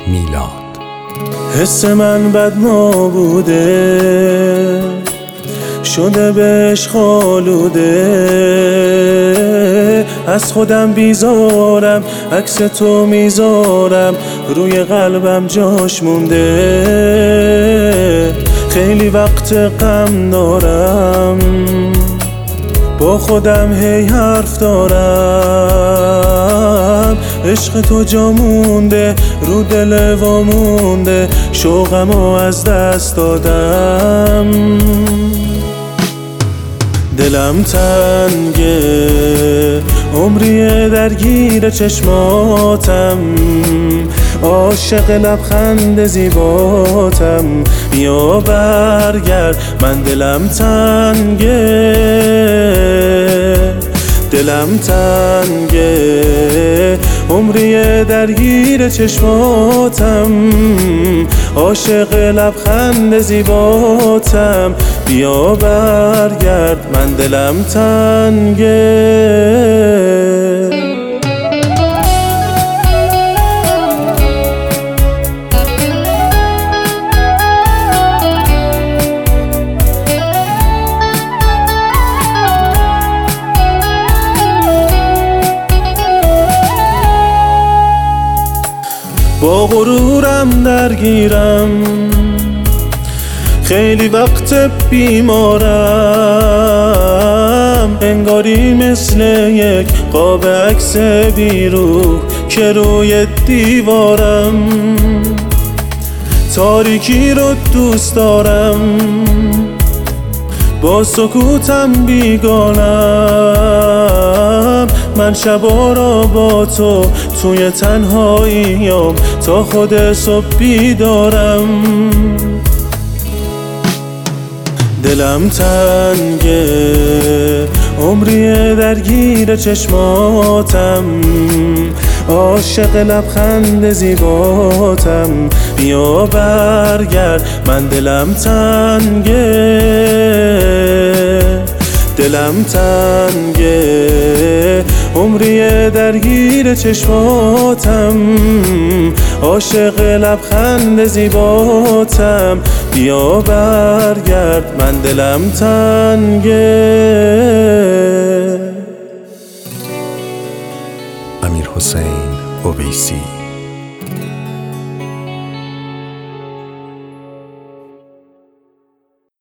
میلاد. حس من بد نابوده شده بهش خالوده، از خودم بیزارم، عکس تو میذارم روی قلبم جاش مونده. خیلی وقت غم دارم با خودم هی حرف دارم، عشق تو جا مونده رو دل وامونده، شوقمو از دست دادم. دلم تنگه عمریه درگیر چشماتم، عاشق لبخند زیباتم، بیا برگرد من دلم تنگه، دلم تنگه عمریه درگیر چشماتم، عاشق لبخند زیباتم، بیا برگرد من دلم تنگه. با غرورم درگیرم، خیلی وقت بیمارم، انگاری مثل یک قاب عکس بیروح که روی دیوارم، تاریکی رو دوست دارم، با سکوتم بیگانم، من شبا را با تو توی تنهاییم تا خود صبح بیدارم. دلم تنگه عمریه درگیر چشماتم، عاشق لبخند زیباتم، بیا برگرد من دلم تنگه، دلم تنگه عمریه درگیر چشماتم، عاشق لبخند زیباتم، بیا برگرد من دلم تنگه. امیرحسین اویسی.